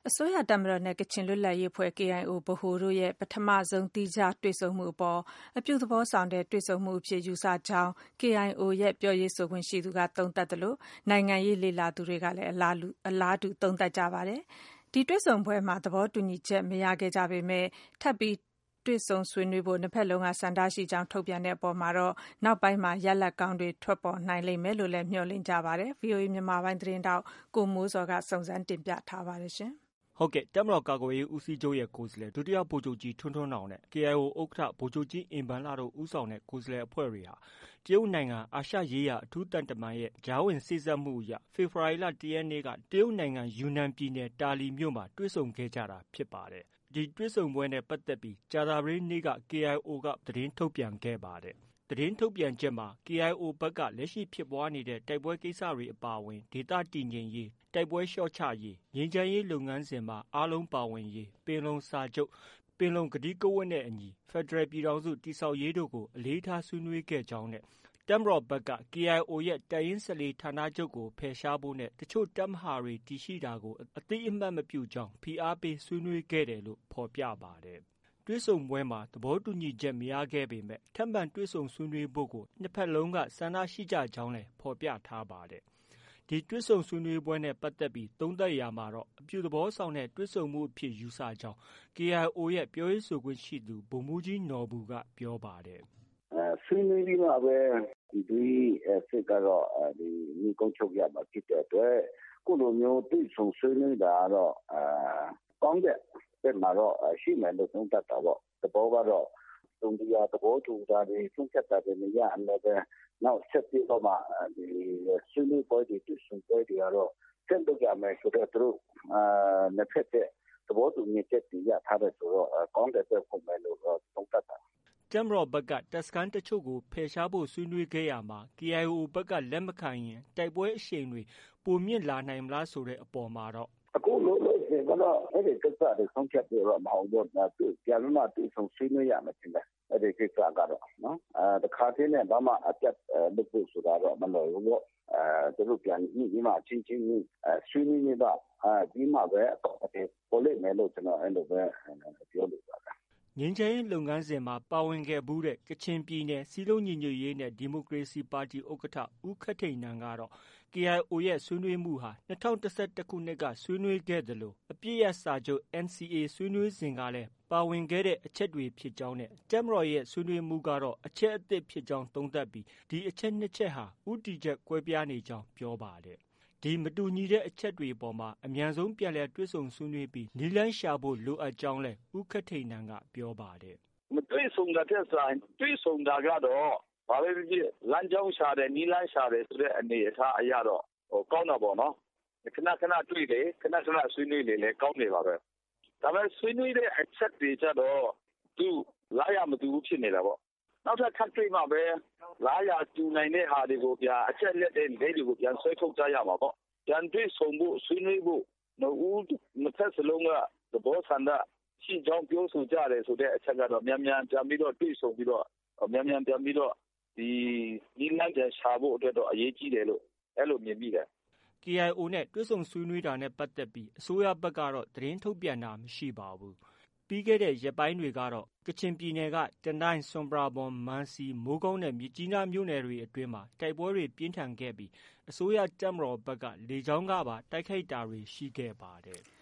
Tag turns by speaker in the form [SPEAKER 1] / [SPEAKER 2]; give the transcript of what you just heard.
[SPEAKER 1] အစိုးရတပ်မတော်နဲ့ကချင်လွတ်လပ်ရေးအဖွဲ့ KIO ဗဟိုတို့ရဲ့ပထမဆုံးသီးခြားတွေ့ဆုံမှုအပေါ်အပြုသဘောဆောင်တဲ့တွေ့ဆုံမှုအဖြစ်ယူဆကြောင်း KIO ရဲ့ပြောရေးဆိုခွင့်ရှိသူကသုံးသပ်သလို နိုင်ငံရေးလေ့လာသူတွေကလည်းအလားတူသုံးသပ်ကြပါတယ်။ ဒီတွေ့ဆုံပွဲမှာသဘောတူညီချက်မရခဲ့ကြပေမဲ့ ထပ်ပြီးတွေ့ဆုံဆွေးနွေးဖို့နှစ်ဖက်လုံးကဆန္ဒရှိကြောင်းထုတ်ပြန်တဲ့အပေါ်မှာတော့ နောက်ပိုင်းမှာရလဒ်ကောင်းတွေထွက်ပေါ်နိုင်လိမ့်မယ်လို့လည်းမျှော်လင့်ကြပါတယ်။ VOA မြန်မာပိုင်းသတင်းထောက်ကိုမိုးဇော်ကစုံစမ်းတင်ပြထားပါတယ်။
[SPEAKER 2] တပ်မတော်ကာကွယ်ရေးဦးစီးချုပ်ရဲ့ကိုယ်စားလှယ်ဒုတိယဗိုလ်ချုပ်ကြီးထွန်းထွန်းနောင်နဲ့ KIO ဥက္ကဋ္ဌဗိုလ်ချုပ်ကြီးအင်ဘန်လတို့ဦးဆောင်တဲ့ကိုယ်စားလှယ်အဖွဲ့တွေဟာ တရုတ်နိုင်ငံအာရှရေးရာအထူးသံတမန်ရဲ့ကြားဝင်စေ့စပ်မှုအရ ဖေဖော်ဝါရီလ ၁ ရက်နေ့က တရုတ်နိုင်ငံယူနန်ပြည်နယ်တာလီမြို့မှာတွေ့ဆုံခဲ့ကြတာဖြစ်ပါတယ်။ ဒီတွေ့ဆုံပွဲနဲ့ပတ်သက်ပြီးကြာသပတေးနေ့က KIO က သတင်းထုတ်ပြန်ခဲ့ပါတယ်။ သတင်းထုတ်ပြန်ချက်မှာ KIO ဘက်က လက်ရှိဖြစ်ပွားနေတဲ့တိုက်ပွဲကိစ္စတွေအပါအဝင် ဒေသတည်ငြိမ်ရေး၊ တိုက်ပွဲလျှော့ချရေး၊ ငြိမ်းချမ်းရေးလုပ်ငန်းစဉ်မှာအားလုံးပါဝင်ရေး၊ ပင်လုံစာချုပ်၊ ပင်လုံကတိကဝတ်နဲ့အညီ ဖက်ဒရယ်ပြည်ထောင်စုတည်ဆောက်ရေးတို့ကို အလေးထားဆွေးနွေးခဲ့ကြောင်းနဲ့ တပ်မတော်ဘက်က KIO ရဲ့ တပ်ရင်း ၁၄ ဌာနချုပ်ကို ဖယ်ရှားဖို့နဲ့ တချို့တပ်မဟာတွေတည်ရှိတာကို အသိအမှတ်မပြုကြောင်း ဖိအားပေးဆွေးနွေးခဲ့တယ်လို့ ဖော်ပြပါတယ်။ တွေ့ဆုံပွဲမှာ သဘောတူညီချက်မရခဲ့ပေမဲ့ ထပ်မံတွေ့ဆုံဆွေးနွေးဖို့ကို နှစ်ဖက်လုံးက ဆန္ဒရှိကြကြောင်းလည်း ဖော်ပြထားပါတယ်။ ဒီတွေ့ဆုံဆွေးနွေးပွဲနဲ့ပတ်သက်ပြီးသုံးသပ်ရာမှာတော့ အပြုသဘောဆောင်တဲ့တွေ့ဆုံမှုအဖြစ်ယူဆကြောင်း KIO ရဲ့ ပြောရေးဆိုခွင့်ရှိသူ ဗိုလ်မှူးကြီးနော်ဘူက ပြောပါတယ်
[SPEAKER 3] ။ “ဆွေးနွေးပြီးမှပဲ ပြည်တွင်းစစ်ကတော့ နိဂုံးချုပ်ရမှာဖြစ်တဲ့အတွက် အခုလိုမျိုးတွေ့ဆုံဆွေးနွေးတာကတော့ ကောင်းတဲ့ဘက်မှာတော့ရှိမယ်လို့သုံးသပ်တာပေါ့။ သဘောကတော့ တစုံတရာသဘောတူတာတွေဆုံးဖြတ်တာတွေမရရင်လည်းပဲ နောက်ဆက်ပြီးတော့မှဆွေးနွေးပွဲတွေတွေ့ဆုံပွဲတွေကတော့ ဆက်လုပ်ရမယ်ဆိုတဲ့သူတို့နှစ်ဖက်ရဲ့သဘောတူညီချက်တွေရထားတယ်ဆိုတော့ကောင်းတဲ့ဘက်ဟုတ်မယ်လို့သုံးသပ်တာ။
[SPEAKER 2] ” တပ်မတော်ဘက်က တပ်စခန်းတချို့ကို ဖယ်ရှားဖို့ဆွေးနွေးခဲ့ရာမှာ KIO ဘက်က လက်မခံရင် တိုက်ပွဲအရှိန်တွေပိုမြင့်လာနိုင်မလားဆိုတဲ့အပေါ်မှာတော့
[SPEAKER 3] အခုလောလောဆယ်ကတော့ အဲဒီကိစ္စတွေဆုံးဖြတ်ဖို့တော့မဟုတ်ဘူး။ ပြန်ပြီးမှတွေ့ဆုံဆွေးနွေးရမယ်ထင်တယ်။ အဲဒီကိစ္စကတော့တခါတည်းနဲ့ဘာမှအပြတ်လုပ်ဖို့ဆိုတာတော့မလွယ်ဘူးပေါ့။ သူတို့ပြန်ညှိပြီးမှအချင်းချင်းဆွေးနွေးပြီးမှပဲအကောင်အထည်ဖော်လိမ့်မယ်လို့ကျနော်အဲလိုပဲပြောလိုပါတယ်။
[SPEAKER 2] ” ငြိမ်းချမ်းရေးလုပ်ငန်းစဉ်မှာပါဝင်ခဲ့ဖူးတဲ့ ကချင်ပြည်နယ်စည်းလုံးညီညွတ်ရေးနဲ့ ဒီမိုကရေစီပါတီ ဥက္ကဋ္ဌ ဦးခက်ထိန်နန်ကတော့ KIO ရဲ့ဆွေးနွေးမှုဟာ ၂၀၁၁ ခုနှစ်ကဆွေးနွေးခဲ့သလို အပစ်ရပ်စာချုပ် NCA ဆွေးနွေးစဉ်ကလည်း ပါဝင်ခဲ့တဲ့အချက်တွေဖြစ်ကြောင်းနဲ့ တပ်မတော်ရဲ့ဆွေးနွေးမှုကတော့ အချက်အသစ်ဖြစ်ကြောင်းသုံးသပ်ပြီး ဒီအချက် ၂ ချက်ဟာ ဦးတည်ချက်ကွဲပြားနေကြောင်း ပြောပါတယ်။ ဒီမတူညီတဲ့အချက်တွေအပေါ်မှာ အမြန်ဆုံးပြန်လည်တွေ့ဆုံဆွေးနွေးပြီး နည်းလမ်းရှာဖို့လိုအပ်ကြောင်းလည်း ဦးခက်ထိန်နန်က ပြောပါတယ်
[SPEAKER 4] ။ “မတွေ့ဆုံတာထက်စာရင်တွေ့ဆုံတာကတော့ဘာပဲဖြစ်ဖြစ်လမ်းကြောင်းရှာတယ်နည်းလမ်းရှာတယ်ဆိုတဲ့အနေအထားအရတော့ကောင်းတာပေါ့နော်။ ခဏခဏတွေ့လေခဏခဏဆွေးနွေးလေလည်းကောင်းတယ်ပါပဲ။ ဒါပေမဲ့ဆွေးနွေးတဲ့အချက်တွေကျတော့လားရာမတူဘူးဖြစ်နေတာပေါ့။ နောက်ထပ်ထပ်တွေ့မှပဲလားရာတူနိုင်တဲ့ဟာတွေကိုအချက်အလက်တွေကိုပြန်ဆွဲထုတ်ကြရမှာပေါ့။ ပြန်တွေ့ဆုံဖို့ဆွေးနွေးဖို့နှစ်ဖက်စလုံးကသဘောဆန္ဒရှိကြောင်းပြောဆိုကြတယ်ဆိုတဲ့အချက်ကတော့မြန်မြန်ပြန်ပြီးတော့တွေ့ဆုံပြီးတော့မြန်မြန်ပြန်ပြီးတော့ဒီနည်းလမ်းပြန်ရှာဖို့အတွက်တော့အရေးကြီးတယ်လို့အဲလိုမြင်မိတယ်။”
[SPEAKER 2] KIO နဲ့တွေ့ဆုံဆွေးနွေးတာနဲ့ပတ်သက်ပြီးအစိုးရဘက်ကတော့ သတင်းထုတ်ပြန်တာမရှိပါဘူး။ ပြီးခဲ့တဲ့ရက်ပိုင်းတွေကတော့ ကချင်ပြည်နယ်က တနိုင်း၊ ဆွမ်ပရာဘွမ်၊ မန်စီ၊ မိုးကောင်းနဲ့ မြစ်ကြီးနားမြို့နယ်တွေအတွင်းမှာ တိုက်ပွဲတွေပြင်းထန်ခဲ့ပြီး အစိုးရတပ်မတော်ဘက်က လေကြောင်းကပါတိုက်ခိုက်တာတွေရှိခဲ့ပါတယ်။